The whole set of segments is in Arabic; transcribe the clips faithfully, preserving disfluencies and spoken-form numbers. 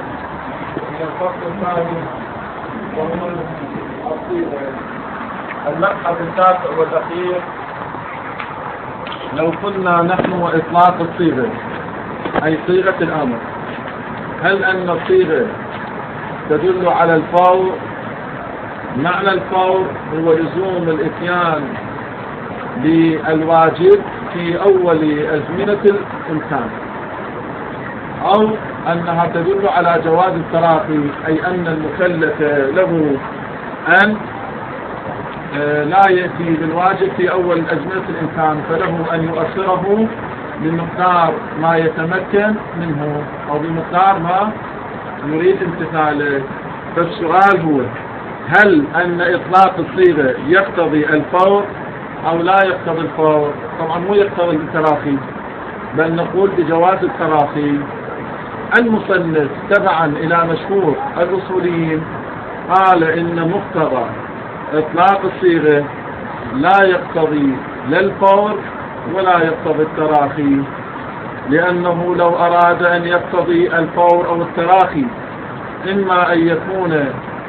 إلى الفصل الثاني وهو الصيغة. المبحث التاسع والأخير: لو قلنا نحن وإطلاق الصيغة أي صيغة الأمر، هل أن الصيغة تدل على الفور؟ معنى الفور هو لزوم الإتيان بالواجب في أول أزمنة الإمكان، أو أنها تدل على جواز التراخي، أي أن المكلف له أن لا يأتي بالواجب في أول أزمنة الإمكان، فله أن يؤخره بمقدار ما يتمكن منه أو بمقدار ما يريد امتثاله. فالسؤال هو: هل أن إطلاق الصيغة يقتضي الفور أو لا يقتضي الفور؟ طبعا مو يقتضي التراخي، بل نقول بجواز التراخي. المصنف تبعا إلى مشهور الأصوليين قال إن مقتضى إطلاق الصيغة لا يقتضي لا الفور ولا يقتضي التراخي، لأنه لو أراد أن يقتضي الفور أو التراخي إما أن يكون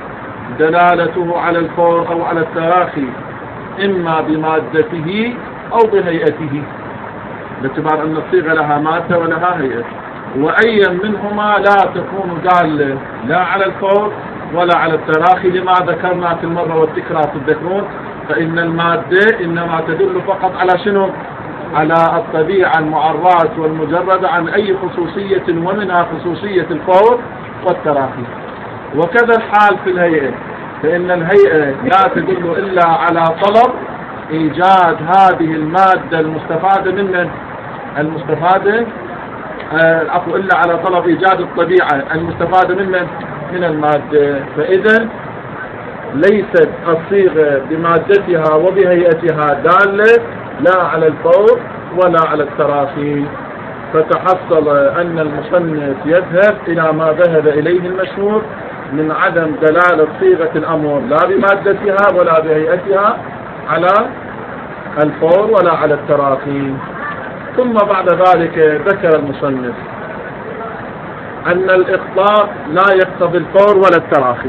دلالته على الفور أو على التراخي إما بمادته أو بهيئته، باعتبار أن الصيغة لها مادة ولها هيئة، وأي منهما لا تكون دالة لا على الفور ولا على التراخي، لما ذكرنا في المرة والتكرار تذكرون، فإن المادة إنما تدل فقط على شنو؟ على الطبيعة المعرات والمجردة عن أي خصوصية، ومنها خصوصية الفور والتراخي. وكذا الحال في الهيئة، فإن الهيئة لا تدل إلا على طلب إيجاد هذه المادة المستفادة من المستفادة العفو إلا على طلب إيجاد الطبيعة المستفادة من من المادة. فإذا ليست الصيغة بمادتها وبهيئتها دالة لا على الفور ولا على التراخي. فتحصل أن المصنف يذهب إلى ما ذهب إليه المشهور من عدم دلالة صيغة الأمر لا بمادتها ولا بهيئتها على الفور ولا على التراخي. ثم بعد ذلك ذكر المصنف أن الإطلاق لا يقتضي الفور ولا التراخي،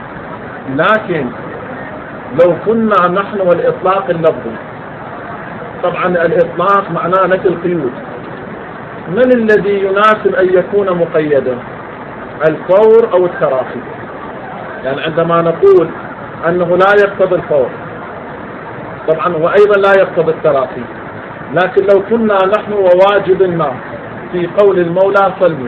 لكن لو كنا نحن والإطلاق اللفظي، طبعا الإطلاق معناه نفي القيود، من الذي يناسب أن يكون مقيدا؟ الفور أو التراخي؟ يعني عندما نقول أنه لا يقتضي الفور طبعا وأيضا لا يقتضي التراخي، لكن لو كنا نحن وواجب ما في قول المولى صلي،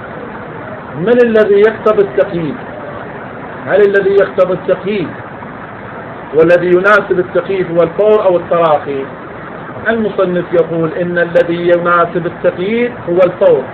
من الذي يقتضي التقييد؟ هل الذي يقتضي التقييد والذي يناسب التقييد هو الفور أو التراخي؟ المصنف يقول إن الذي يناسب التقييد هو الفور،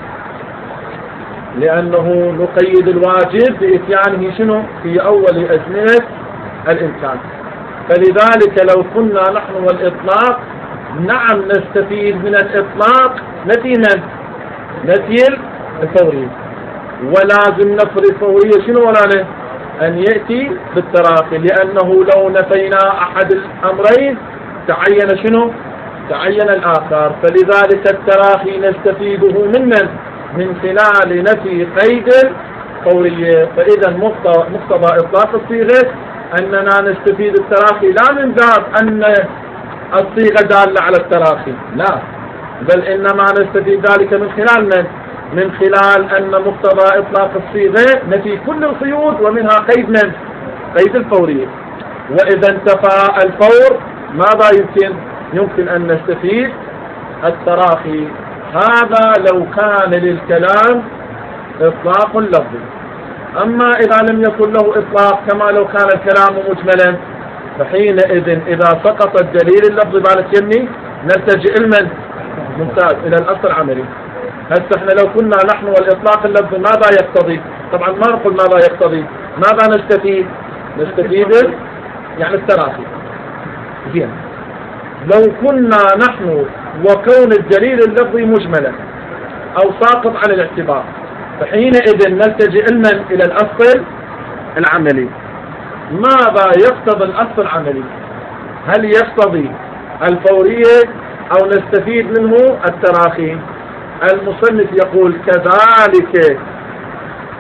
لأنه نقيد الواجب بإتيانه شنو؟ في أول أزمنة الإمكان. فلذلك لو كنا نحن والإطلاق، نعم نستفيد من الإطلاق نفي من؟ نفي الفورية، ولازم نفر الفورية شنو ولا له؟ أن يأتي بالتراخي، لأنه لو نفينا أحد الأمرين تعين شنو؟ تعين الآخر. فلذلك التراخي نستفيده من من؟ من خلال نفي قيد الفورية. فإذا مقتضى إطلاق الصيغة أننا نستفيد التراخي لا من باب أن الصيغة دالة على التراخي، لا، بل إنما نستفيد ذلك من خلال من؟ من خلال أن مقتضى إطلاق الصيغة نفي كل القيود ومنها قيد من؟ قيد الفورية. وإذا انتفى الفور ماذا يمكن؟ يمكن أن نستفيد التراخي. هذا لو كان للكلام إطلاق لفظي. أما إذا لم يكن له إطلاق كما لو كان الكلام مجملا، فحينئذ إذا سقط الدليل اللفظي بالك يمي نلتجئ المن ممتاز إلى الأصل العملي. هسه احنا لو كنا نحن والإطلاق اللفظي ماذا يقتضي؟ طبعا ما نقول ماذا يقتضي، ماذا نستفيد؟ نستفيد يعني التراخي. زين، لو كنا نحن وكون الدليل اللفظي مجملا أو ساقط عن الاعتبار، فحينئذ نلتجئ المن إلى الأصل العملي. ماذا يقتضي الأصل العملي؟ هل يقتضي الفورية أو نستفيد منه التراخي؟ المصنف يقول كذلك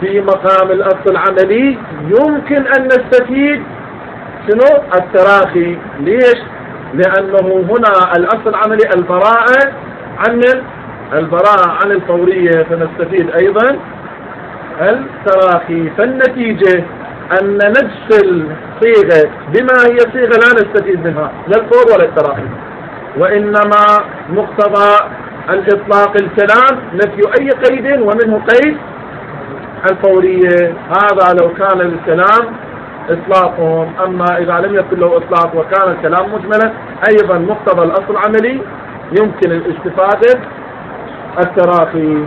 في مقام الأصل العملي يمكن أن نستفيد شنو التراخي. ليش؟ لأنه هنا الأصل العملي البراءة عن البراءة عن الفورية، فنستفيد أيضا التراخي. فالنتيجة أن نفس الصيغة بما هي صيغة لا نستفيد منها لا الفور ولا التراخي، وإنما مقتضى الإطلاق الكلام نفي أي قيد ومنه قيد الفورية. هذا لو كان الكلام إطلاق. أما إذا لم يكن له إطلاق وكان الكلام مجملا أيضا مقتضى الأصل العملي يمكن الاستفادة التراخي.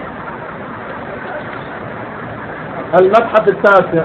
المبحث التاسع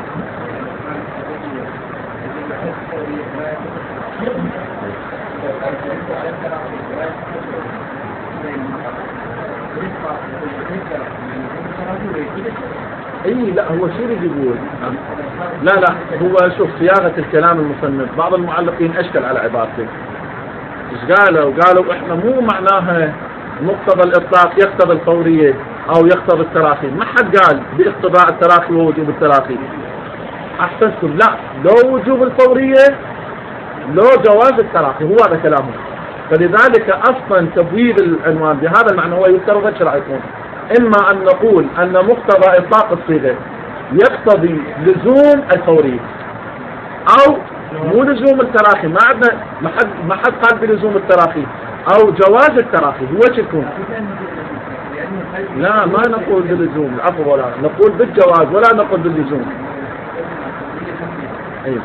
اي لا هو شو اللي يقول؟ لا لا هو شوف صياغة الكلام المصنف بعض المعلقين اشكل على عبارته. ايش قالوا؟ قالوا احنا مو معناها مقتضى الاطلاق يقتضي الفورية او يقتضي التراخي. ما حد قال باقتضاء التراخي ووجوب التراخي. احسنتم. لا لو وجوب الفورية لو جواز التراخي، هو هذا كلامه. فلذلك اصلا تبويب العنوان بهذا المعنى هو يفترض ايش راح يكون؟ اما ان نقول ان مقتضى اطلاق الصيغة يقتضي لزوم الفورية او مو لزوم التراخي. ما عندنا ما حد ما حد قال بلزوم التراخي او جواز التراخي. هو ايش يكون؟ لا ما نقول باللزوم العفو، ولا نقول بالجواز ولا نقول باللزوم. ايوه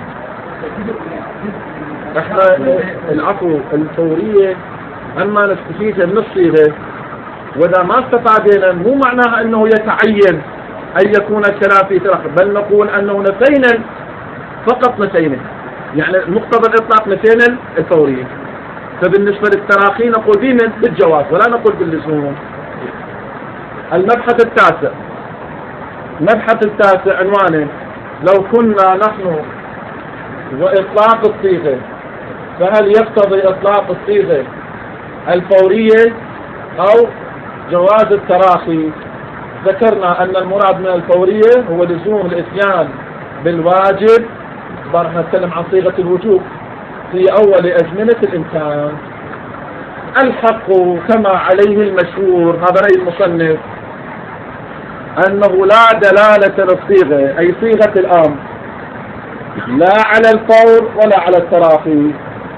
احنا العفو الفورية اما نستفيد من الصيغة، واذا ما استفادنا مو معناها انه يتعين ان يكون الكلام في تراخي، بل نقول انه نفينا فقط نفينا، يعني مقتضى الاطلاق نفينا الفورية. فبالنسبة للتراخي نقول به بالجواز ولا نقول باللزوم. المبحث التاسع المبحث التاسع عنوانه لو كنا نحن وإطلاق الصيغة فهل يقتضي إطلاق الصيغة الفورية أو جواز التراخي؟ ذكرنا أن المراد من الفورية هو لزوم الإتيان بالواجب. طبعا احنا نتكلم عن صيغة الوجوب في أول أزمنة الإمكان. الحق كما عليه المشهور هذا رأي المصنف أنه لا دلالة للصيغة أي صيغة الأمر لا على الفور ولا على التراخي.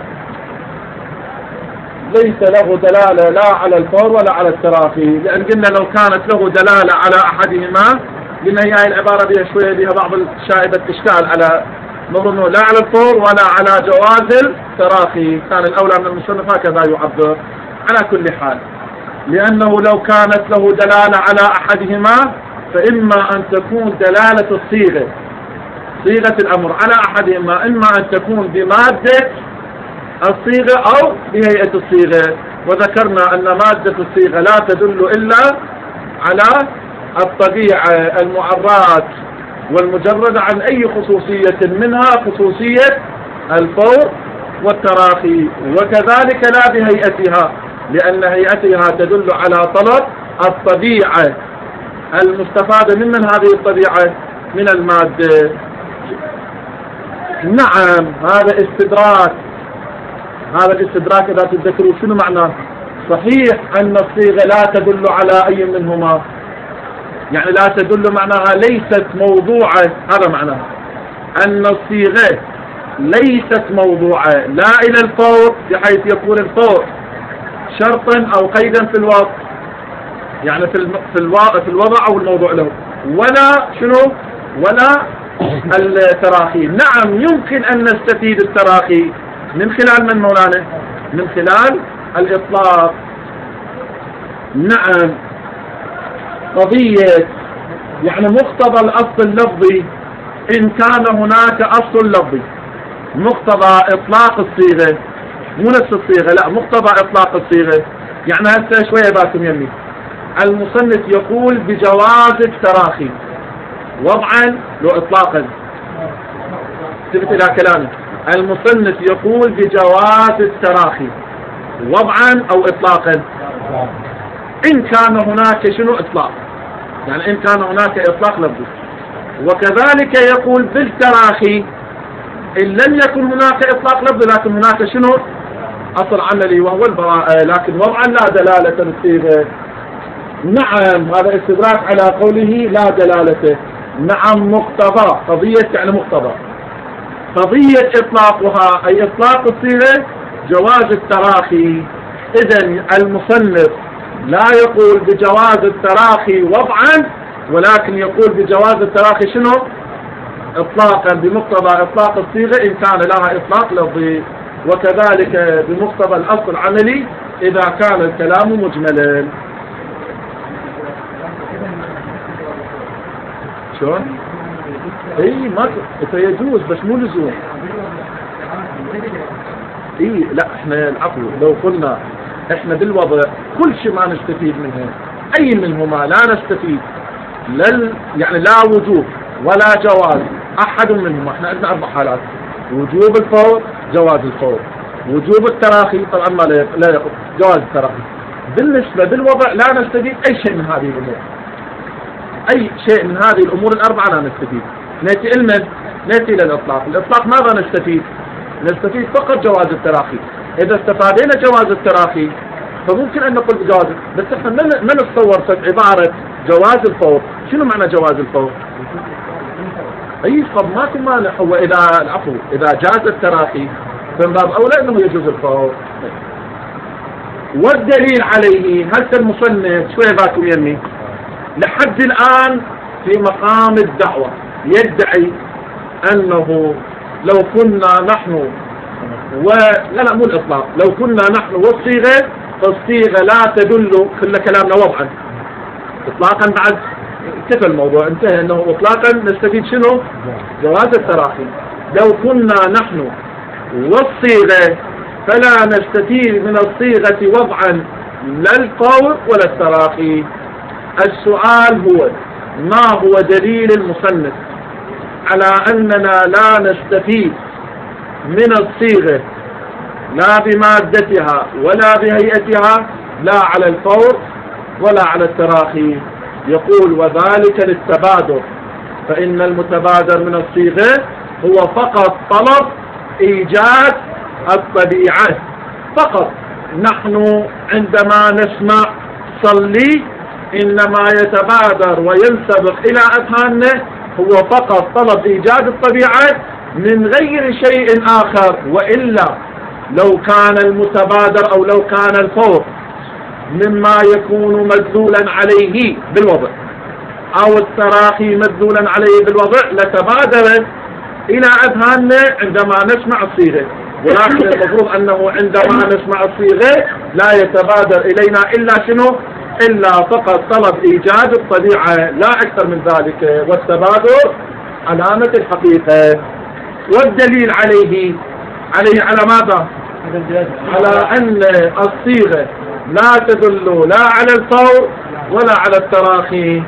ليس له دلالة لا على الفور ولا على التراخي، لأن قلنا لو كانت له دلالة على أحدهما قلنا هي العبارة بها شوية بها بعض شائبة إشكال على نظنه لا على الفور ولا على جواز التراخي. كان الأولى من المصنف هكذا يعبر. على كل حال لأنه لو كانت له دلالة على أحدهما فإما أن تكون دلالة الصيغة صيغة الأمر على أحدهما إما أن تكون بمادة الصيغة أو بهيئة الصيغة. وذكرنا أن مادة الصيغة لا تدل إلا على الطبيعة المعرات والمجردة عن أي خصوصية منها خصوصية الفور والتراخي، وكذلك لا بهيئتها لأن هيئتها تدل على طلب الطبيعة المستفادة من, من هذه الطبيعة من المادة. نعم هذا استدراك. هذا الاستدراك إذا تتذكروا شنو معناه؟ صحيح أن الصيغة لا تدل على أي منهما، يعني لا تدل معناها ليست موضوعة. هذا معناه أن الصيغة ليست موضوعة لا إلى الفور بحيث يكون الفور شرطا أو قيدا في الوضع، يعني في في الوضع أو الموضوع له، ولا شنو ولا التراخي. نعم يمكن أن نستفيد التراخي من خلال من مولانا؟ من خلال الإطلاق. نعم قضية يعني مقتضى الأصل اللفظي إن كان هناك أصل لفظي مقتضى إطلاق الصيغة مو نفس الصيغة لا مقتضى إطلاق الصيغة. يعني هسه شوية باكم يمي المصنف يقول بجواز التراخي وضعا لو إطلاقا. تبت إلى كلامي المصنف يقول بجواز التراخي وضعا أو إطلاقا إن كان هناك شنو إطلاق. يعني إن كان هناك إطلاق لفظي. وكذلك يقول بالتراخي إن لم يكن هناك إطلاق لفظي لكن هناك شنو أصل عملي وهو البراءة، لكن وضعا لا دلالة للصيغة. نعم هذا استدراك على قوله لا دلالته. نعم مقتضى، قضية يعني مقتضى، قضية إطلاقها أي إطلاق الصيغة جواز التراخي. إذن المصنف لا يقول بجواز التراخي وضعا، ولكن يقول بجواز التراخي شنو إطلاقا بمقتضى إطلاق الصيغة إن كان لها إطلاق لفظي، وكذلك بمقتضى الأصل العملي إذا كان الكلام مجملا. شلون؟ اي ما يجوز بس مو لزوم. اي لا احنا العفو لو قلنا احنا بالوضع كل شيء ما نستفيد منه، اي منهما لا نستفيد، لل يعني لا وجوب ولا جواز احد منهما. احنا عندنا اربع حالات: وجوب الفور، جواز الفور، وجوب التراخي طبعا ما لا يقول جواز التراخي. بالنسبة بالوضع لا نستفيد اي شيء من هذه الامور، اي شيء من هذه الامور الاربعة لا نستفيد. نأتي المن نأتي الى الاطلاق. الاطلاق ماذا نستفيد؟ نستفيد فقط جواز التراخي. اذا استفادينا جواز التراخي فممكن ان نقول بجواز، بس احنا ما نتصور في عبارة جواز الفور. شنو معنى جواز الفور؟ اي طب ماكو مانع، هو اذا العفو اذا جاز التراخي فمن باب اولى انه يجوز الفور. والدليل عليه هل المصنف شويه باكم يمي لحد الان في مقام الدعوة يدعي انه لو كنا نحن و لا لا مو الاطلاق، لو كنا نحن والصيغة فالصيغة لا تدل، كل كلامنا وضعا اطلاقا بعد كيف الموضوع انتهى، انه اطلاقا نستفيد شنو؟ جواز التراخي. لو كنا نحن والصيغة فلا نستفيد من الصيغة وضعا لا القول ولا التراخي. السؤال هو ما هو دليل المصنف على أننا لا نستفيد من الصيغة لا بمادتها ولا بهيئتها لا على الفور ولا على التراخي؟ يقول وذلك للتبادر، فإن المتبادر من الصيغة هو فقط طلب إيجاد الطبيعة فقط. نحن عندما نسمع صلي إنما يتبادر وينسبق إلى أذهاننا هو فقط طلب إيجاد الطبيعة من غير شيء آخر. وإلا لو كان المتبادر أو لو كان الفور مما يكون مدلولا عليه بالوضع أو التراخي مدلولا عليه بالوضع لتبادر إلى أذهاننا عندما نسمع الصيغة، ولكن المفروض أنه عندما نسمع الصيغة لا يتبادر إلينا إلا شنو؟ إلا فقط طلب إيجاد الطبيعة لا أكثر من ذلك، والتبادر علامة الحقيقة. والدليل عليه عليه على ماذا؟ على أن الصيغة لا تدل لا على الفور ولا على التراخي.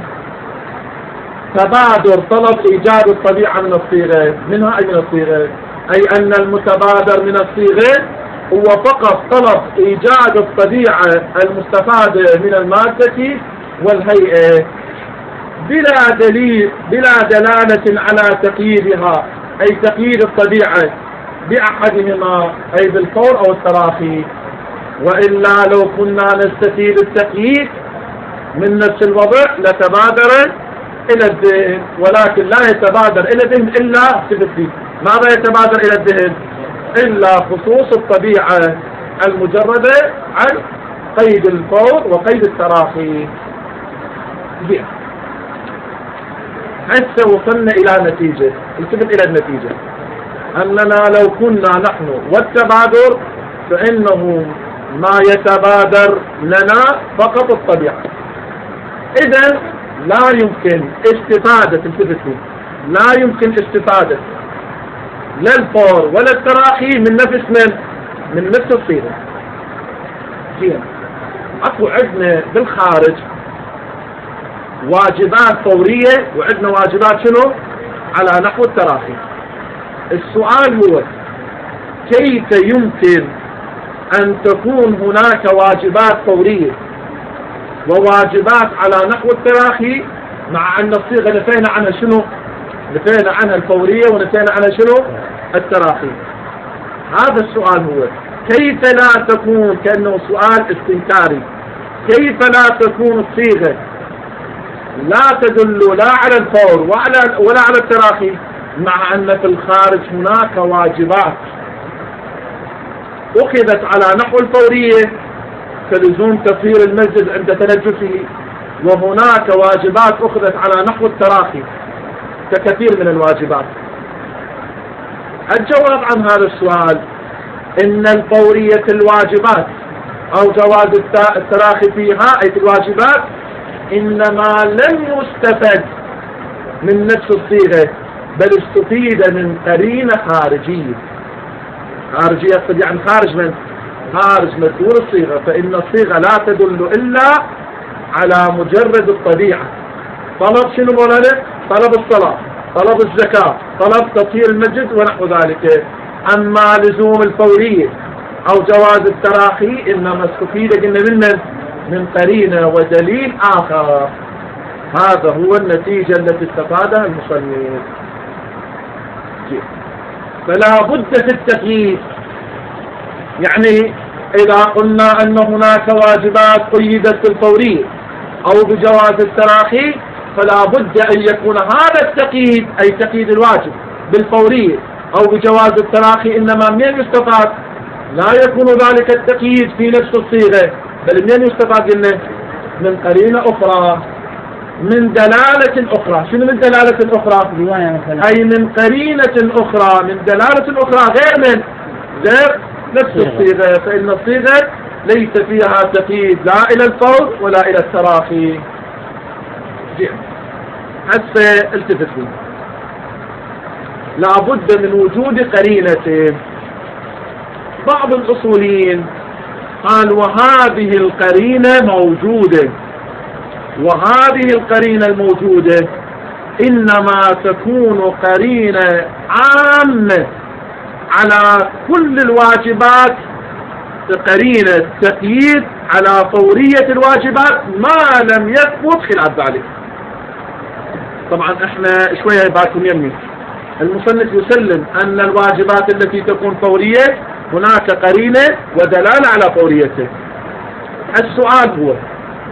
تبادر طلب إيجاد الطبيعة من الصيغة، منها أي من الصيغة؟ أي أن المتبادر من الصيغة هو فقط طلب إيجاد الطبيعة المستفادة من المادة والهيئة بلا دليل بلا دلالة على تقييدها، أي تقييد الطبيعة بأحدهما أي بالفور أو التراخي. وإلا لو كنا نستفيد التقييد من نفس الوضع لتبادر إلى الذهن، ولكن لا يتبادر إلى الذهن إلا بالتقييد. ماذا يتبادر إلى الذهن؟ إلا خصوص الطبيعة المجردة عن قيد الفور وقيد التراخي. حتى وصلنا إلى نتيجة، التفت إلى النتيجة أننا لو كنا نحن والتبادر فإنه ما يتبادر لنا فقط الطبيعة. إذن لا يمكن استفادة التفتوا لا يمكن استفادة لا الفور ولا التراخي من نفس من من نفس الصيغة. زين اكو عندنا بالخارج واجبات فورية وعندنا واجبات شنو على نحو التراخي. السؤال هو كيف يمكن أن تكون هناك واجبات فورية وواجبات على نحو التراخي مع أن الصيغة نفينا عنها شنو؟ نفينا عنها الفورية ونفينا عنها شنو؟ التراخي. هذا السؤال هو كيف لا تكون، كأنه سؤال استنكاري، كيف لا تكون الصيغة لا تدل لا على الفور ولا ولا على التراخي، مع أن في الخارج هناك واجبات أخذت على نحو الفورية كلزوم تطهير المسجد عند تنجسه، وهناك واجبات أخذت على نحو التراخي ككثير من الواجبات. الجواب عن هذا السؤال إن الفورية الواجبات أو جواز التراخي فيها أي في الواجبات إنما لم يستفد من نفس الصيغة، بل استفيد من قرينة خارجية. خارجية يقصد يعني خارج من خارج مدلول الصيغة، فإن الصيغة لا تدل إلا على مجرد الطبيعة. طلب شنو مولانا؟ طلب الصلاة، طلب الزكاة، طلب تطهير المسجد ونحو ذلك. أما لزوم الفورية أو جواز التراخي إنما استفيد قلنا من من قرينة ودليل آخر. هذا هو النتيجة التي استفادها المصنف. فلا بد في التقييد، يعني إذا قلنا أن هناك واجبات قيدت بالفورية أو بجواز التراخي فلا بد أن يكون هذا التقييد أي تقييد الواجب بالفورية أو بجواز التراخي إنما من يستفاد؟ لا يكون ذلك التقييد في نفس الصيغة، بل من يستفاد قلنا من قرينة أخرى، من دلالة أخرى. شنو من دلالة أخرى؟ أي من قرينة أخرى، من دلالة أخرى غير من غير نفس الصيغة، فإن الصيغة ليس فيها تقييد لا إلى الفور ولا إلى التراخي. هسه التفت لي، لا بد من وجود قرينة. بعض الأصوليين قال وهذه القرينة موجودة، وهذه القرينة الموجودة إنما تكون قرينة عامة على كل الواجبات، قرينة تقييد على فورية الواجبات ما لم يثبت خلاف ذلك. طبعا احنا شوية باكم يمي، المصنف يسلم أن الواجبات التي تكون فورية هناك قرينة ودلالة على فوريته. السؤال هو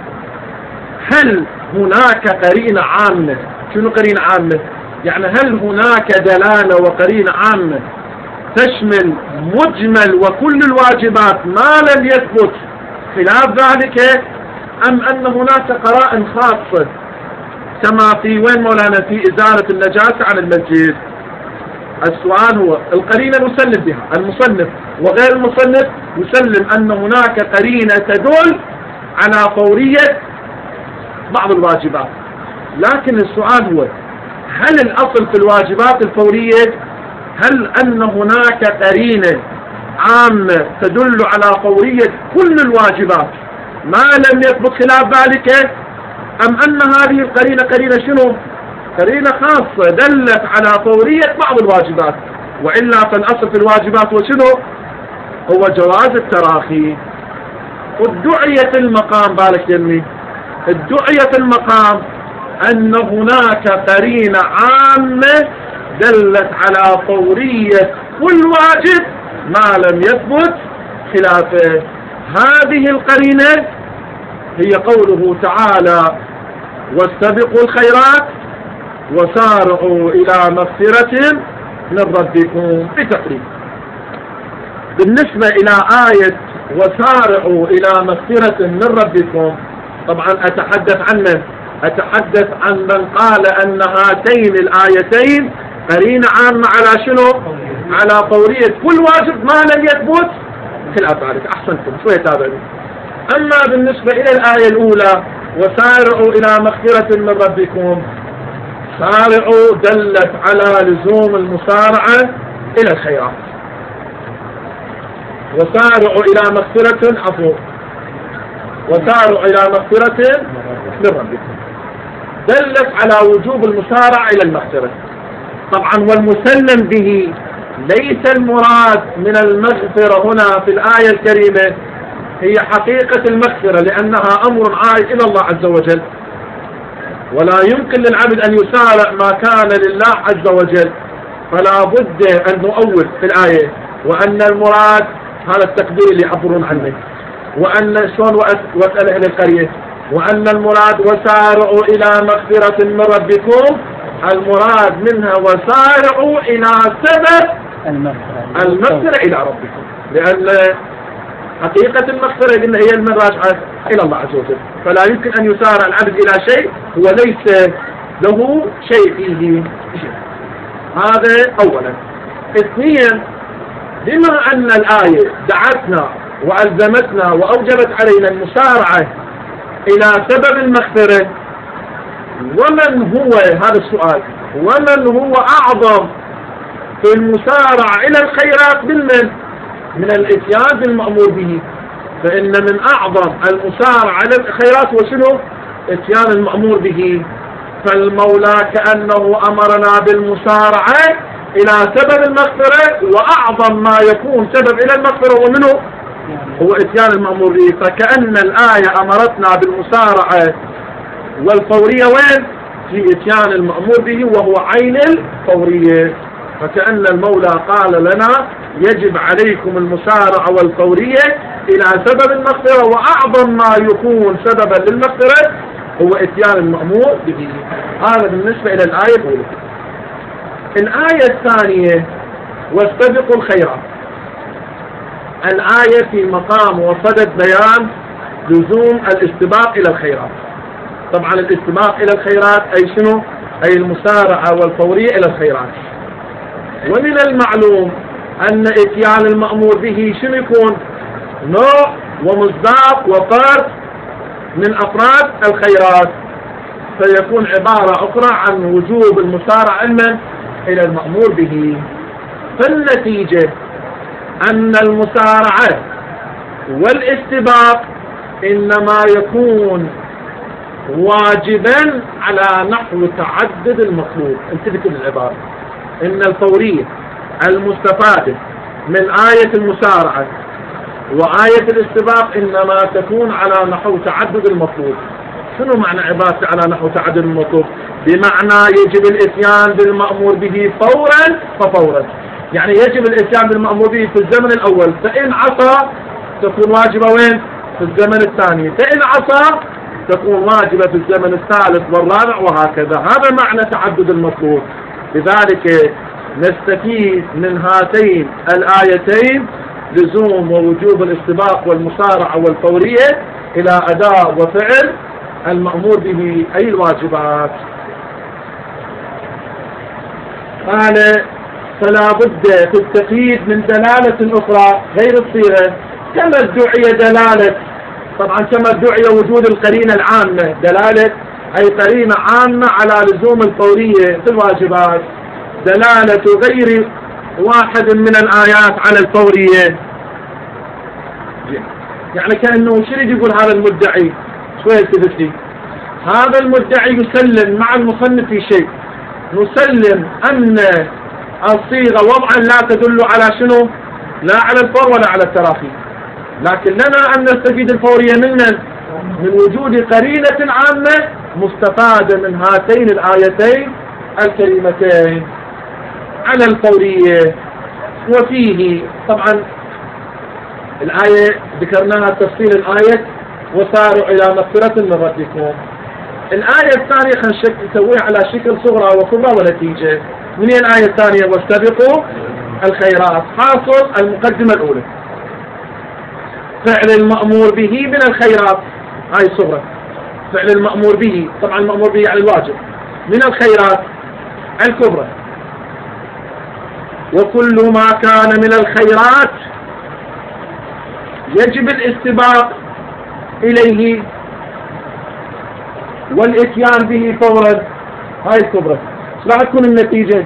هل هناك قرينة عامة؟ شنو قرينة عامة؟ يعني هل هناك دلالة وقرينة عامة تشمل مجمل وكل الواجبات ما لم يثبت خلاف ذلك، أم أن هناك قرائن خاصة كما في وين مولانا في إزالة النجاسة عن المسجد؟ السؤال هو القرينة نسلم بها، المصنف وغير المصنف يسلم أن هناك قرينة تدل على فورية بعض الواجبات، لكن السؤال هو هل الأصل في الواجبات الفورية هل أن هناك قرينة عامة تدل على فورية كل الواجبات ما لم يثبت خلاف ذلك، أم أن هذه القرينة قرينة شنو؟ قرينة خاصة دلت على فورية بعض الواجبات، وإلا فالأصل في الواجبات وشنو؟ هو جواز التراخي. ادعي في المقام بالك يمي، ادعي في المقام أن هناك قرينة عامة دلت على فورية كل واجب ما لم يثبت خلافه. هذه القرينة هي قوله تعالى واستبقوا الخيرات وسارعوا إلى مغفرة من ربكم بتقريب. بالنسبة إلى آية وسارعوا إلى مغفرة من ربكم، طبعا أتحدث عنه أتحدث عن من قال أن هاتين الآيتين قرينة عامة على شنو؟ على فورية كل واجب ما لم يثبت خلاف ذلك. أحسنتم شوية تابعوا. أما بالنسبة إلى الآية الأولى وسارعوا إلى مغفرة من ربكم، سارعوا دلت على لزوم المسارعة إلى الخيرات، وسارعوا إلى مغفرة عفوا وسارعوا إلى مغفرة من ربكم دلت على وجوب المسارعة إلى المغفرة. طبعا والمسلم به ليس المراد من المغفرة هنا في الآية الكريمة هي حقيقة المغفرة، لأنها أمر عائد إلى الله عز وجل، ولا يمكن للعبد أن يسارع ما كان لله عز وجل. فلا بد أن نؤول في الآية وأن المراد هذا التقدير اللي يعبرون عنه، وأن شلون واسأل أهل القرية، وأن المراد وسارعوا إلى مغفرة من ربكم، المراد منها وسارعوا إلى سبب المغفرة إلى ربكم، لأن حقيقة المغفرة إن هي من راجعة إلى الله عز وجل. فلا يمكن أن يسارع العبد إلى شيء هو ليس له شيء فيه شيء. هذا أولا. اثنيا، بما أن الآية دعتنا وألزمتنا وأوجبت علينا المسارعة إلى سبب المغفرة، ومن هو هذا السؤال ومن هو أعظم في المسارعة إلى الخيرات بالمن من الإتيان بالمأمور به؟ فإن من أعظم المسارعة إلى الخيرات وشنو؟ إتيان المأمور به. فالمولى كأنه أمرنا بالمسارعة إلى سبب المغفرة، وأعظم ما يكون سبب إلى المغفرة ومنه هو إتيان المأمور به. فكأن الآية أمرتنا بالمسارعة والفورية وين؟ في إتيان المأمور به وهو عين الفورية. فكأن المولى قال لنا يجب عليكم المسارعة والفورية إلى سبب المغفرة، وأعظم ما يكون سببا للمغفرة هو إتيان المأمور به. هذا بالنسبة إلى الآية الأولى. الآية الثانية واستبقوا الخيرات. الآية في مقام وصدد بيان لزوم الاستباق إلى الخيرات. طبعا الاستباق إلى الخيرات أي شنو؟ أي المسارعة والفورية إلى الخيرات. ومن المعلوم أن إتيان المأمور به شنو يكون؟ نوع ومصداق وفرد من أفراد الخيرات، فيكون عبارة أخرى عن وجوب المسارعة علما إلى المأمور به. فالنتيجة أن المسارعة والاستباق إنما يكون واجبا على نحو تعدد المطلوب. انتبهوا للعبارة، إن الفورية المستفادة من آية المسارعة وآية الاستباق إنما تكون على نحو تعدد المطلوب. شنو معنى عبارة على نحو تعدد المطلوب؟ بمعنى يجب الإتيان بالمأمور به فورا ففورا. يعني يجب الإتيان بالمأمور به في الزمن الأول، فإن عصى تكون واجبة وين؟ في الزمن الثاني، فإن عصى تكون واجبة في الزمن الثالث والرابع وهكذا. هذا معنى تعدد المطلوب. لذلك نستفيد من هاتين الآيتين لزوم ووجوب الاستباق والمسارعة والفورية إلى أداء وفعل المأمور به أي الواجبات. قال فلا بد تستفيد من دلالة أخرى غير الصيغة، كما ادعي دلالة، طبعا كما ادعي وجود القرينة العامة، دلالة أي قرينة عامة على لزوم الفورية في الواجبات، دلالة غير واحد من الآيات على الفورية. يعني كأنه شريد يقول هذا المدعي شوية التفتي، هذا المدعي يسلم مع المصنف في شيء، نسلم أن الصيغة وضعا لا تدل على شنو؟ لا على الفور ولا على التراخي، لكن لنا أن نستفيد الفورية من من وجود قرينة عامة مستفادة من هاتين الآيتين الكريمتين على الفورية. وفيه طبعا الآية ذكرناها تفصيل الآية وساروا إلى مغفرة من ربكم. الآية الثانية خلينا نسويها على شكل صغرى وكبرى ونتيجة. من هي الآية الثانية؟ واستبقوا الخيرات. حاصل المقدمة الأولى فعل المأمور به من الخيرات، هاي صغرى فعل المأمور به، طبعا المأمور به على الواجب، من الخيرات الكبرى. وكل ما كان من الخيرات يجب الاستباق إليه والإتيان به فورا، هاي الكبرى. راح تكون النتيجة؟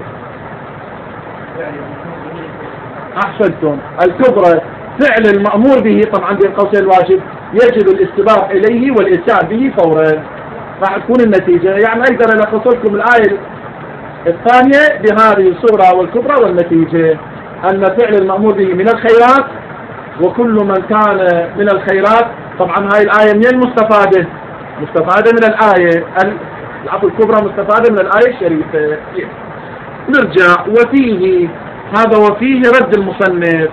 أحسنتم، الكبرى فعل المأمور به طبعا بين قوسين الواجب يجب الاستباق إليه والإتيان به فورا، راح تكون النتيجة. يعني أقدر ألخص لكم الآية الثانية بهذه الصغرى والكبرى والنتيجة أن فعل المأمور به من الخيرات، وكل من كان من الخيرات. طبعا هاي الآية من المستفادة؟ مستفادة من الآية العفو الكبرى مستفادة من الآية الشريفة. نرجع وفيه، هذا وفيه رد المصنف،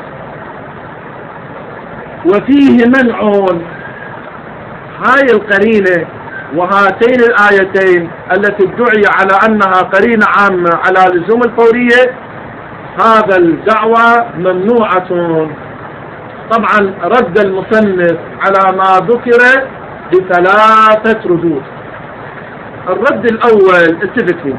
وفيه منع هاي القرينة وهاتين الآيتين التي ادعي على أنها قرينة عامة على لزوم الفورية، هذا الدعوة ممنوعة. طبعا رد المصنف على ما ذكر بثلاثة ردود. الرد الأول التفت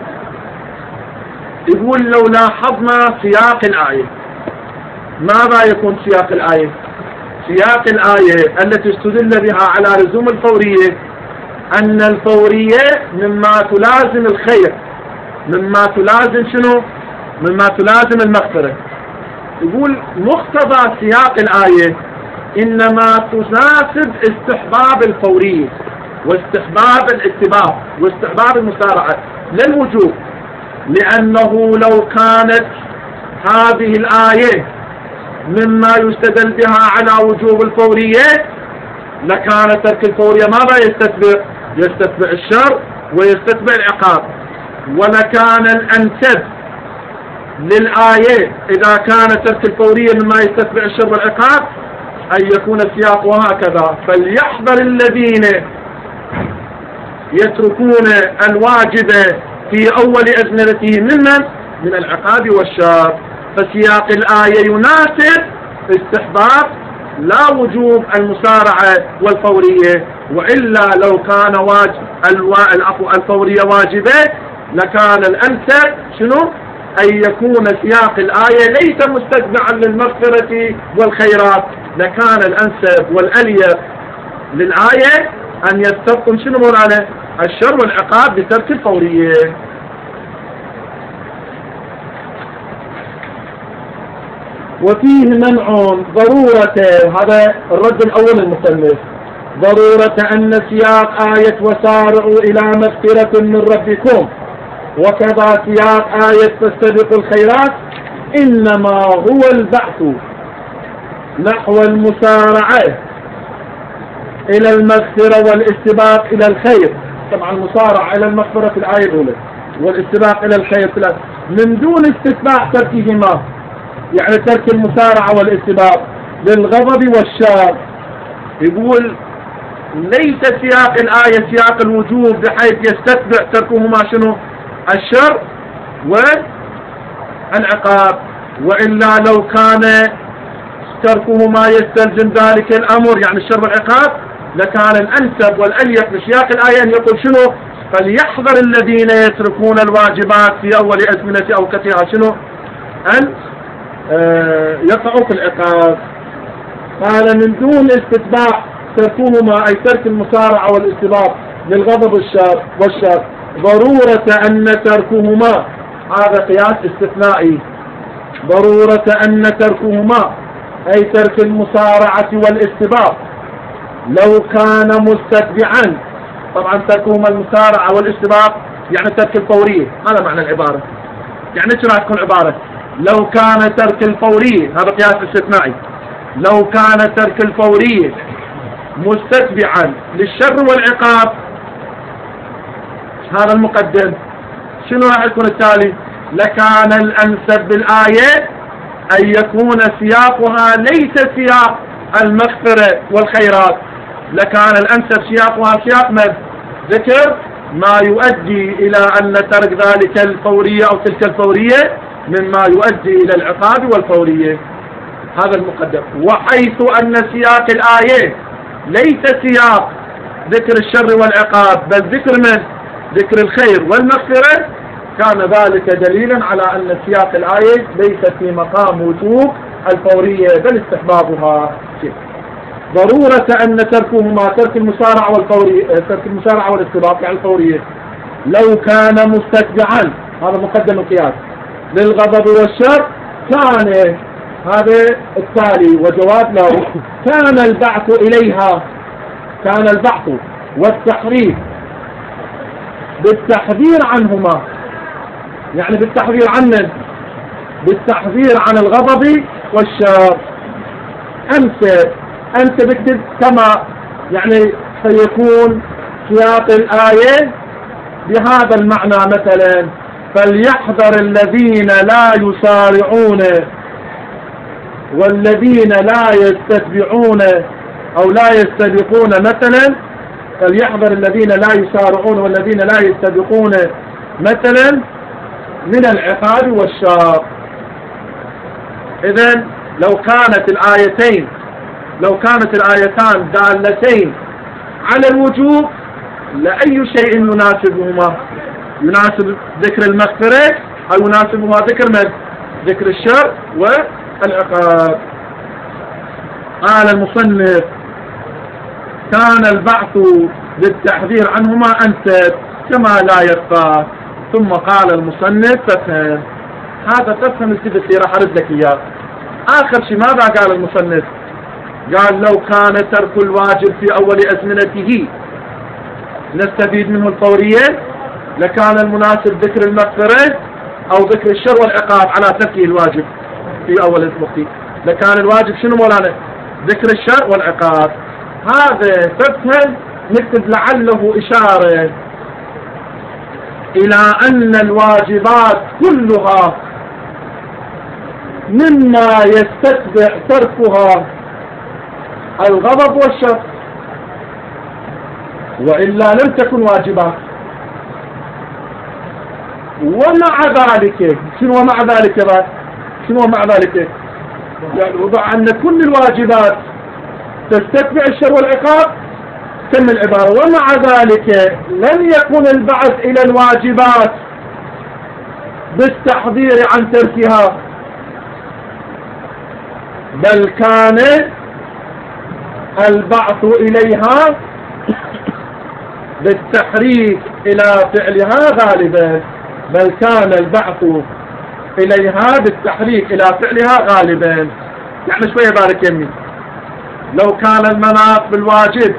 يقول لو لاحظنا سياق الآية، ماذا يكون سياق الآية؟ سياق الآية التي استدل بها على لزوم الفورية أن الفورية مما تلازم الخير، مما تلازم شنو؟ مما تلازم المغفرة. يقول مقتضى سياق الآية إنما تناسب استحباب الفورية واستحباب الاتباع واستحباب المسارعة للوجوب، لأنه لو كانت هذه الآية مما يستدل بها على وجوب الفورية لكان ترك الفورية ماذا يستتبع؟ يستتبع الشر ويستتبع العقاب. ولكان الأنسب للآية إذا كان ترك الفورية مما يستتبع الشر والعقاب أن يكون السياق هكذا: فليحذر الذين يتركون الواجب في أول أزمنتهم ممن من العقاب والشر. فسياق الآية يناسب استحباب لا وجوب المسارعة والفورية، وإلا لو كان واجب الفورية واجبة لكان الأنسب شنو؟ أن يكون سياق الآية ليس مستتبعا للمغفرة والخيرات، لكان الأنسب والأليق للآية أن يستبقم شنو مولانا؟ الشر والعقاب بترك الفورية. وفيه منع ضرورة، هذا الرد الأول المصنف، ضرورة أن سياق آية وسارعوا إلى مغفرة من ربكم وكذا سياق آية فاستبقوا الخيرات إنما هو البعث نحو المسارعة إلى المغفرة والاستباق إلى الخير. طبعا المسارعة إلى المغفرة في الآية الأولى والاستباق إلى الخير في الآية من دون استتباع تركهما، يعني ترك المسارعة والاستباق للغضب والشر. يقول ليس سياق الآية سياق الوجوب بحيث يستتبع تركهما شنو؟ الشر والعقاب، وإلا لو كان تركهما يستلزم ذلك الأمر يعني الشر والعقاب لكان الأنسب والأليق لسياق الآية أن يقول شنو؟ فليحذر الذين يتركون الواجبات في أول أزمنة أوقاتها شنو؟ أن آه يقعوا في العقاب. قال من دون استتباع تركهما أي ترك المسارعة والاستباق للغضب والشر والشر ضرورة أن تركهما، هذا قياس استثنائي، ضرورة أن تركهما أي ترك المسارعة والاستباق لو كان مستتبعا. طبعا تركهما المسارعة والاستباق يعني ترك الفورية، هذا معنى العبارة. يعني شو راح تكون العبارة؟ لو كان ترك الفورية، هذا قياس استثنائي، لو كان ترك الفورية مستتبعا للشر والعقاب، هذا المقدم، شنو راح يكون التالي؟ لكان الأنسب بالآية أن يكون سياقها ليس سياق المغفرة والخيرات، لكان الأنسب سياقها سياق من؟ ذكر ما يؤدي إلى أن ترك ذلك الفورية أو تلك الفورية مما يؤدي إلى العقاب والفورية. هذا المقدم. وحيث أن سياق الآية ليس سياق ذكر الشر والعقاب بل ذكر من؟ ذكر الخير والمغفرة، كان ذلك دليلا على أن سياق الآية ليس في مقام وجوب الفورية بل استحبابها. ضرورة أن تركهما ترك المسارعة والفورية ترك المسارعة والاستباق يعني الفورية لو كان مستتبعا، هذا مقدم القياس، للغضب والشر كان، هذا التالي وجواب له، كان البعث إليها، كان البعث والتحريف بالتحذير عنهما، يعني بالتحذير عن من؟ بالتحذير عن الغضب والشر. أنت أنت بكتب كما يعني سيكون سياق الآية بهذا المعنى مثلا فليحذر الذين لا يسارعون والذين لا يستتبعون أو لا يستبقون مثلا، فليحذر الذين لا يسارعون والذين لا يستبقون مثلا من العقاب والشر. إذن لو كانت الآيتين لو كانت الآيتان دالتين على الوجوب لأي شيء يناسبهما؟ يناسب ذكر المغفرة أو يناسبهما ذكر من؟ ذكر الشر والعقاب. قال المصنف كان البعث للتحذير عنهما أنسب كما لا يبقى. ثم قال المصنف ففهم. هذا تفهم السبسي راح أرد لك إياه. آخر شيء ماذا قال المصنف؟ قال لو كان ترك الواجب في أول أزمنته نستفيد منه الفورية لكان المناسب ذكر المغفرة أو ذكر الشر والعقاب على تركه الواجب في أول الوقت. لكان الواجب شنو مولانا؟ ذكر الشر والعقاب. هذا تفهم نكتب لعله إشارة إلى أن الواجبات كلها مما يستتبع تركها الغضب والشر، وإلا لم تكن واجبات. ومع ذلك شنو مع ذلك بعد؟ شنو مع ذلك؟ يعني وضع أن كل الواجبات تستتبع الشر والعقاب تم العبارة. ومع ذلك لم يكن البعث إلى الواجبات بالتحذير عن تركها، بل كان البعث إليها بالتحريك إلى فعلها غالبا. بل كان البعث إليها بالتحريك إلى فعلها غالبا. يعني شوية بارك يمي، لو كان المناط بالواجب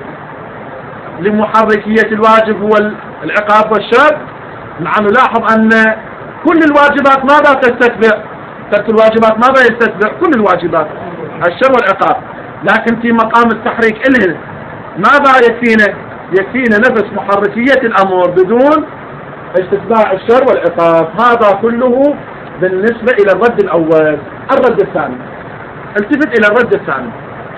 لمحركية الواجب هو العقاب والشر، نحن نلاحظ أن كل الواجبات ماذا تستتبع؟ ترك الواجبات ماذا يستتبع؟ كل الواجبات الشر والعقاب. لكن في مقام التحريك إله ماذا يكفينا؟ يكفينا نفس محركية الأمر بدون استتباع الشر والعقاب. هذا كله بالنسبة إلى الرد الأول. الرد الثاني، التفت إلى الرد الثاني.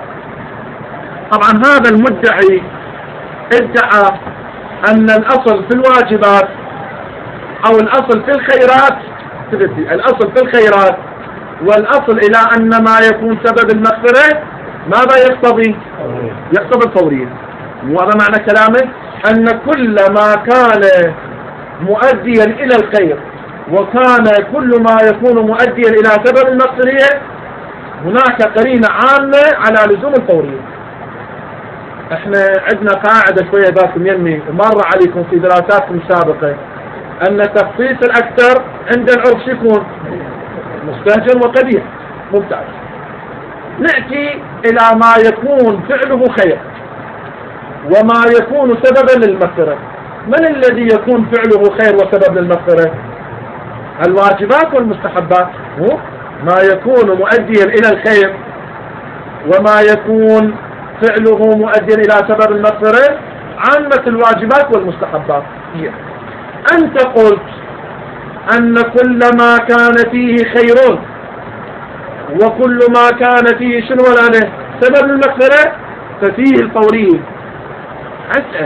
طبعا هذا المدعي ادعى أن الأصل في الواجبات أو الأصل في الخيرات، الأصل في الخيرات والأصل إلى أن ما يكون سبب المغفرة ماذا يقتضي؟ يقتضي الفورية. وهذا معنى كلامه أن كل ما كان مؤديا إلى الخير وكان كل ما يكون مؤديا إلى سبب المغفرة هناك قرينة عامة على لزوم الفورية. احنا عندنا قاعدة شوية باكم يمي مر عليكم في دراساتكم السابقة أن تخصيص الأكثر عند العرف يكون مستهجن وقبيح. ممتاز. نأتي إلى ما يكون فعله خير وما يكون سببا للمغفرة. من الذي يكون فعله خير وسبب للمغفرة؟ الواجبات والمستحبات. ما يكون مؤديا إلى الخير وما يكون فعله مؤديا إلى سبب المغفرة عامة الواجبات والمستحبات. أنت قلت أن كل ما كان فيه خير وكل ما كان فيه شنو الآن سبب المغفرة ففيه الفورية. أسأل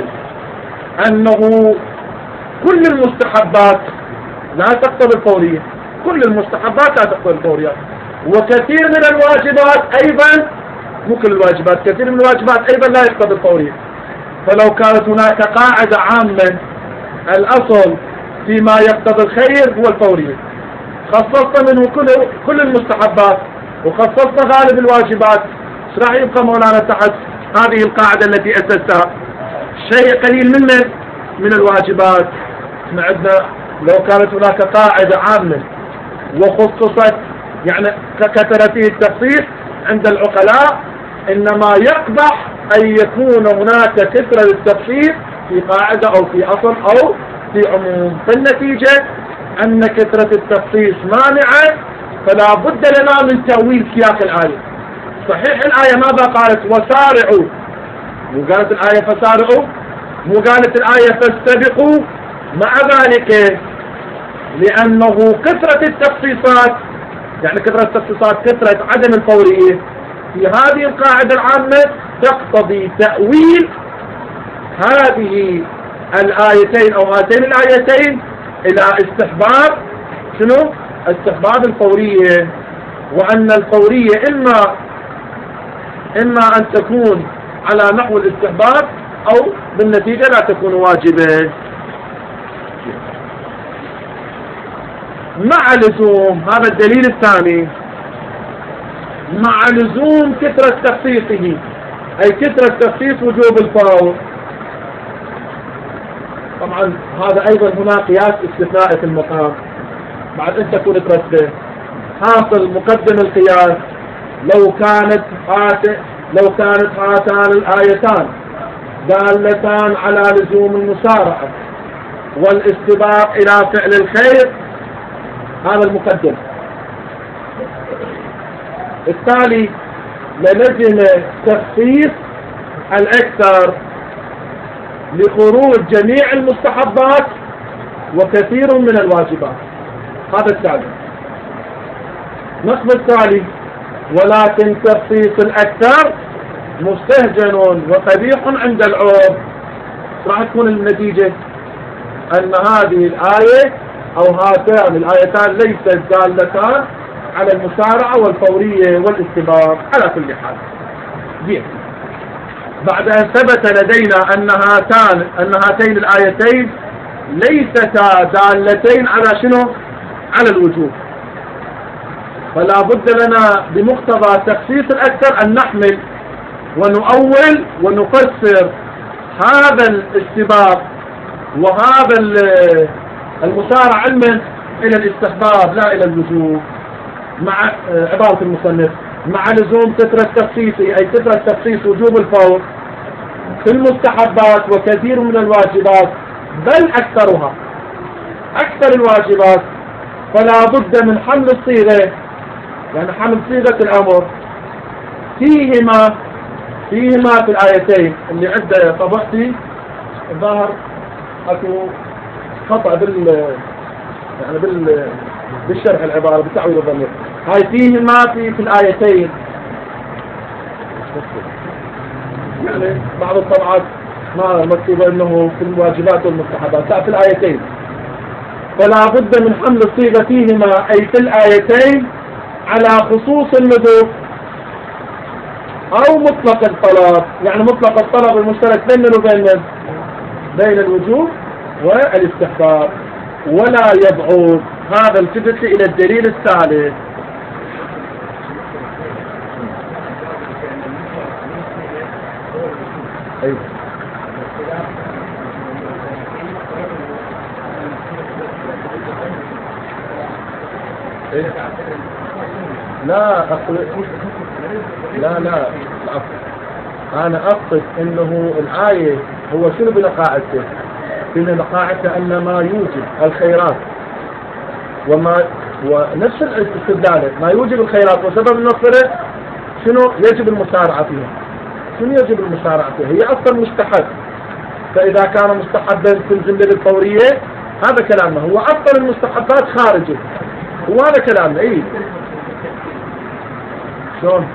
أنه كل المستحبات لا تقتضي الفورية، كل المستحبات لا تقتضي الفورية، وكثير من الواجبات أيضا، مو كل الواجبات، كثير من الواجبات أيضا لا يقتضي الفورية. فلو كانت هناك قاعدة عامة الأصل فيما يقتضي الخير هو الفورية، خصصت منه كل كل المستحبات وخصصت غالب الواجبات، ايش راح يبقى مولانا تحت هذه القاعدة التي أسستها؟ شيء قليل من من الواجبات. احنا عندنا لو كانت هناك قاعدة عامة وخصصت يعني كثر فيه التخصيص عند العقلاء، إنما يقبح أن يكون هناك كثرة للتخصيص في قاعدة أو في أصل أو في عموم. فالنتيجة أن كثرة التخصيص مانعة، فلا بد لنا من تأويل سياق الآية. صحيح الآية ماذا قالت؟ وسارعوا، مو قالت الآية فسارعوا، مو قالت الآية فاستبقوا، مع ذلك لأنه كثرة التخصيصات، يعني كثرة التخصيصات كثرة عدم الفورية في هذه القاعدة العامة تقتضي تأويل هذه الآيتين أو هاتين الآيتين إلى استحباب شنو؟ استحباب الفورية، وأن الفورية إما إما أن تكون على نحو الاستحباب أو بالنتيجة لا تكون واجبة. مع لزوم، هذا الدليل الثاني، مع لزوم كثرة تخصيصه، أي كثرة تخصيص وجوب الفور. طبعا هذا أيضا هنا قياس استثنائي في المقام، بعد أن تكون ترتبه حاصل مقدم القياس لو كانت هات لو كانت هاتان الآيتان دالتان على لزوم المسارعة والاستباق إلى فعل الخير، هذا المقدم. التالي للزم تخصيص الأكثر لخروج جميع المستحبات وكثير من الواجبات، هذا التالي. نصب التالي ولكن تخصيص الأكثر مستهجن وقبيح عند العرب، راح تكون النتيجة أن هذه الآية أو هاتان الآيتان ليست دالتان على المسارعة والفورية والاستباق على كل حال. زين، بعد أن ثبت لدينا أن هاتان أن هاتين الآيتين ليستا دالتين على شنو؟ على الوجوب، فلا بد لنا بمقتضى تخصيص الأكثر أن نحمل ونؤول ونفسر هذا الاستباق وهذا المسارع علما إلى الاستحباب لا إلى الوجوب، مع عبارة المصنف مع لزوم كثرة تخصيص، أي كثرة تخصيص وجوب الفور في المستحبات وكثير من الواجبات، بل أكثرها أكثر الواجبات، فلا بد من حمل الصيغة، يعني حمل صيغة الأمر فيهما فيهما في الآيتين اللي عدة طبعتي الظاهر أكو خطأ بال يعني بال بالشرح العبارة بتعويض الضمير، هاي فيهما في في الآيتين، يعني بعض الطبعات ما مكتوبة انه في الواجبات والمستحبات، لا في الآيتين، فلا بد من حمل الصيغة فيهما أي في الآيتين على خصوص الندب أو مطلق الطلب، يعني مطلق الطلب المشترك بيننا وبين بين الوجوب والاستحباب، ولا يبعد هذا التفت إلى الدليل الثالث. أيوة. إيه؟ لا أقصد لا لا أنا أقصد إنه الآية هو شنو بنقاعدته؟ بنقاعدته أن ما يوجب الخيرات وما ونفس الاستدلال ما يوجب الخيرات وسبب النصر شنو يجب المسارعة فيها. شنو يجب المسارعة فيها؟ هي أصلا مستحب، فإذا كان مستحبا تلزم بالفورية، هذا كلامنا. هو أصلا المستحبات خارجه، وهذا كلامنا. إيه شلون؟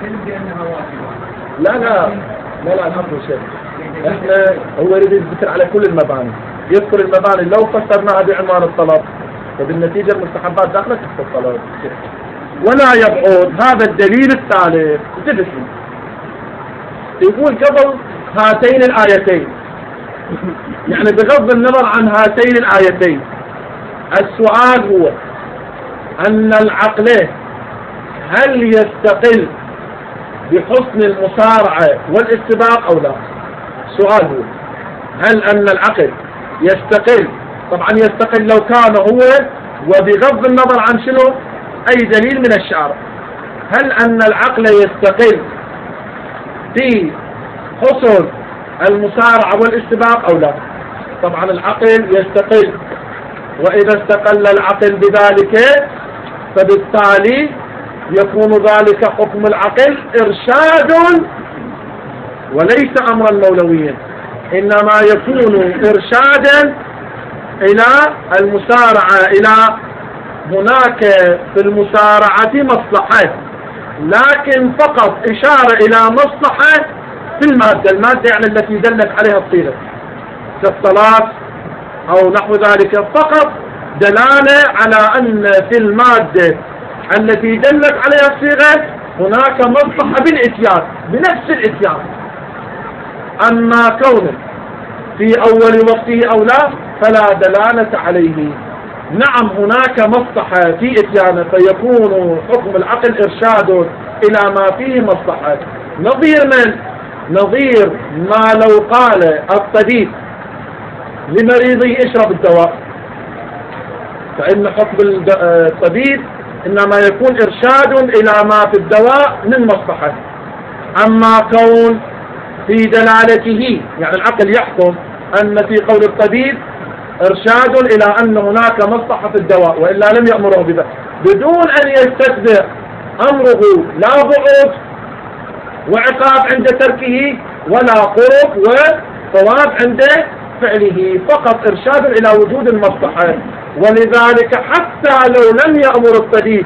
لا لا لا لا الأمر شيء. احنا هو يريد يذكر على كل المباني، يذكر المباني لو فسرناها بعنوان الطلب، فبالنتيجة المستحبات داخلة تحت الطلب. ولا يبعد هذا الدليل الثالث تدرسون يقول قبل هاتين الآيتين، يعني بغض النظر عن هاتين الآيتين، السؤال هو أن العقل هل يستقل بحسن المسارعة والاستباق أو لا؟ السؤال هو هل أن العقل يستقل، طبعا يستقل لو كان هو وبغض النظر عن شنو أي دليل من الشارع، هل أن العقل يستقل في حصول المسارعة والاستباق أو لا؟ طبعا العقل يستقل، وإذا استقل العقل بذلك فبالتالي يكون ذلك حكم العقل إرشاد وليس أمرا مولويا، إنما يكون إرشادا إلى المسارعة، إلى هناك في المسارعة مصلحة، لكن فقط إشارة إلى مصلحة في المادة، المادة يعني التي دلت عليها الصيغة كالصلاة أو نحو ذلك، فقط دلالة على أن في المادة التي دلت عليها الصيغة هناك مصلحة بالإتيان بنفس الإتيان. أما كونه في أول وقته أو لا فلا دلالة عليه. نعم هناك مصلحة في إتيانه فيكون حكم العقل إرشاد إلى ما فيه مصلحة. نظير من؟ نظير ما لو قال الطبيب لمريضه اشرب الدواء، فإن حكم الطبيب إنما يكون إرشاد إلى ما في الدواء من مصلحة. أما كون في دلالته يعني العقل يحكم أن في قول الطبيب إرشاد إلى أن هناك مصلحة في الدواء وإلا لم يأمره بذلك، بدون أن يستتبع أمره لا بعد وعقاب عند تركه ولا قرب وثواب عند فعله، فقط إرشاد إلى وجود المصلحة. ولذلك حتى لو لم يأمر الطبيب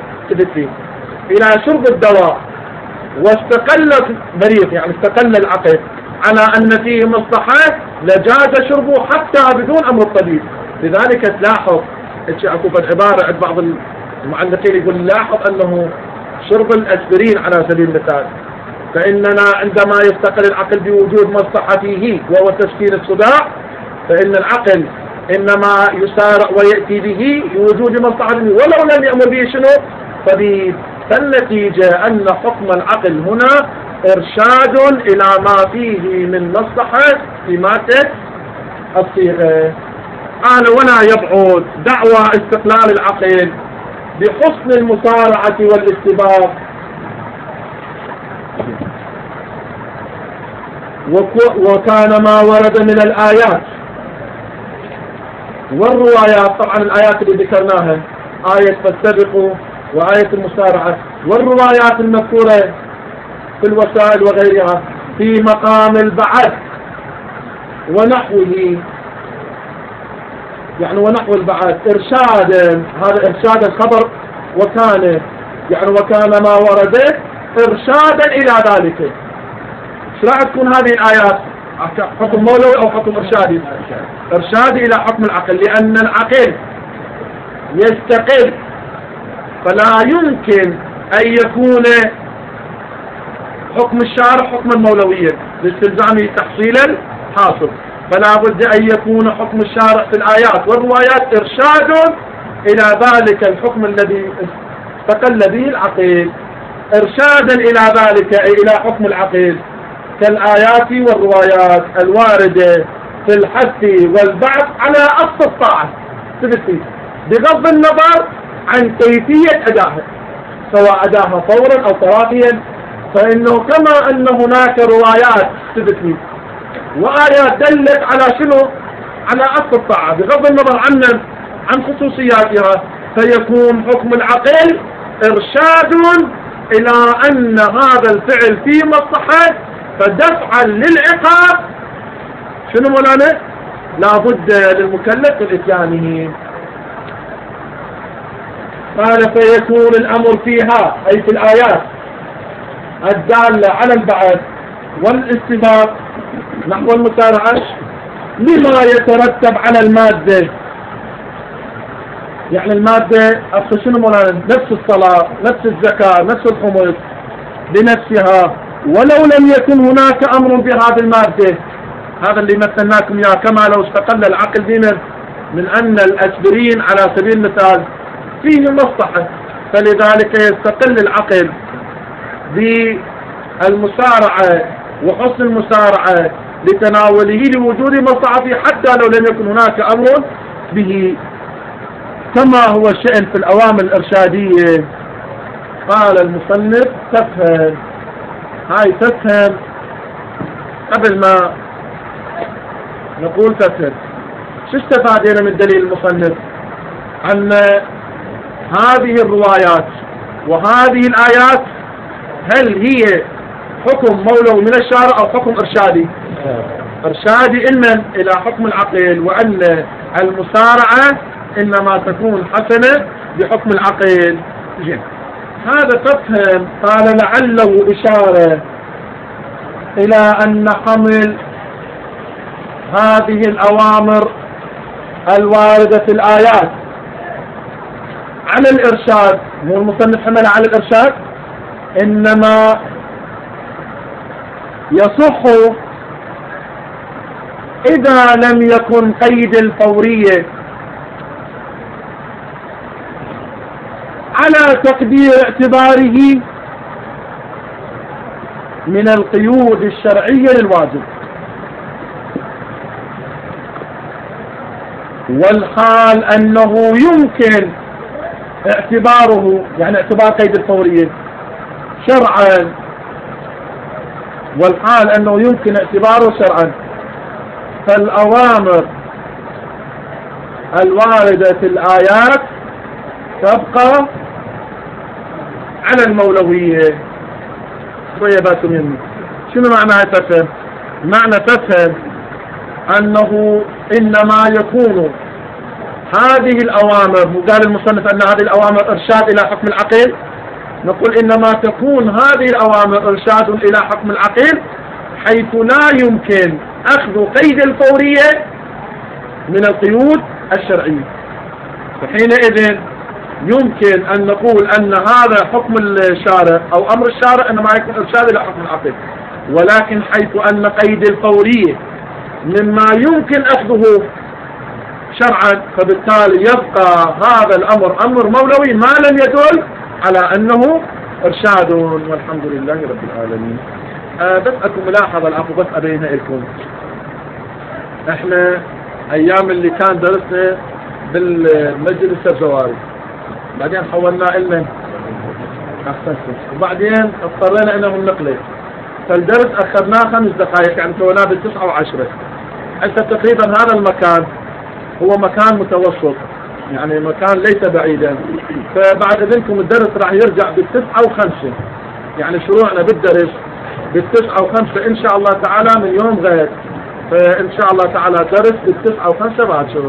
إلى شرب الدواء واستقل مريض يعني استقل العقل على أن فيه مصلحة لجاز شربه حتى بدون أمر الطبيب. لذلك تلاحظ أكو العبارة عند بعض المعلقين يقول لاحظ أنه شرب الأسبرين على سبيل المثال، فإننا عندما يستقل العقل بوجود مصلحة فيه وهو تسكين الصداع فإن العقل إنما يسارع ويأتي به بوجود مصلحة ولو لم يأمر به شنو طبيب. فالنتيجة أن حكم العقل هنا إرشاد إلى ما فيه من مصلحة في مادة الصيغة. قال ولا يبعد دعوى استقلال العقل بحسن المسارعة والاستباق وكان ما ورد من الآيات والروايات. طبعا الآيات اللي ذكرناها آية فاستبقوا وآية المسارعة والروايات المذكورة في الوسائل وغيرها في مقام البعث ونحوه يعني ونحو البعث إرشادا، هذا إرشاد الخبر وكان يعني وكان ما ورد إرشادا إلى ذلك. ايش راح تكون هذه الآيات؟ حكم مولوي أو حكم إرشادي؟ إرشادي إلى حكم العقل، لأن العقل يستقل فلا يمكن أن يكون حكم الشارع حكما مولويا لاستلزامه تحصيل الحاصل، فلا بد أن يكون حكم الشارع في الآيات والروايات إرشاد إلى ذلك الحكم الذي استقل به العقل، إرشادا إلى ذلك أي إلى حكم العقل كالآيات والروايات الواردة في الحث والبعث على أصل الطاعة بغض النظر عن كيفية أدائها، سواء أداها فورا أو تراخيا، فإنه كما أن هناك روايات تبكي وآيات دلت على شنو؟ على أصل الطاعة بغض النظر عن عن خصوصياتها، فيكون حكم العقل إرشاد إلى أن هذا الفعل فيه مصلحة فدفعا للعقاب شنو مولانا؟ لا بد للمكلف من إتيانه. قال فيكون الأمر فيها أي في الآيات الدالة على البعث والاستباق نحو المسارعة لما يترتب على المادة، يعني المادة أصل شنو مولانا؟ نفس الصلاة نفس الزكاة نفس الخمس بنفسها، ولو لم يكن هناك أمر بهذه المادة، هذا اللي مثلناكم إياه، كما لو استقل العقل بنا من أن الأسبرين على سبيل المثال فيه مصلحة، فلذلك يستقل العقل بالمسارعة وحسن المسارعة لتناوله لوجود مصلحته حتى لو لم يكن هناك أمر به، كما هو الشأن في الأوامر الإرشادية. قال المصنف تفهم، هاي تفهم قبل ما نقول تفهم. شو استفادنا من دليل المصنف؟ أن هذه الروايات وهذه الآيات هل هي حكم مولوي من الشارع أو حكم إرشادي؟ إرشادي إن إلى حكم العقل، وأن المسارعة إنما تكون حسنة بحكم العقل. جيد. هذا تفهم. قال لعله إشارة إلى أن حمل هذه الأوامر الواردة في الآيات على الإرشاد، مو المصنف حملها على الإرشاد، إنما يصح إذا لم يكن قيد الفورية على تقدير اعتباره من القيود الشرعية للواجب، والحال أنه يمكن اعتباره، يعني اعتبار قيد الفورية شرعا، والحال أنه يمكن اعتباره شرعا، فالأوامر الواردة في الآيات تبقى على المولوية. شوية باتوا مني. شنو معنى تفهم؟ معنى تفهم أنه إنما يكون هذه الأوامر، وقال المصنف أن هذه الأوامر إرشاد إلى حكم العقل، نقول إنما تكون هذه الأوامر إرشاد إلى حكم العقل حيث لا يمكن أخذ قيد الفورية من القيود الشرعية، فحينئذ يمكن أن نقول أن هذا حكم الشارع أو أمر الشارع إنما يكون إرشاد إلى حكم العقل، ولكن حيث أن قيد الفورية مما يمكن أخذه شرعا، فبالتالي يبقى هذا الأمر أمر مولوي ما لم يدل على أنه إرشاد. والحمد لله رب العالمين. آه بس أكو ملاحظة العفو بس أبينها لكم. إحنا أيام اللي كان درسنا بالمجلس الزواري، بعدين حولنا علما أحسنتم، وبعدين اضطرينا إنه النقله، فالدرس أخذناه خمس دقائق، يعني سويناه بالتسعة وعشرة. حتى تقريبا هذا المكان هو مكان متوسط، يعني مكان ليس بعيدا، فبعد إذنكم الدرس راح يرجع بالتسعة وخمسة، يعني شروعنا بالدرس بالتسعة وخمسة إن شاء الله تعالى من يوم غد، فإن شاء الله تعالى درس بالتسعة وخمسة بعد شهور.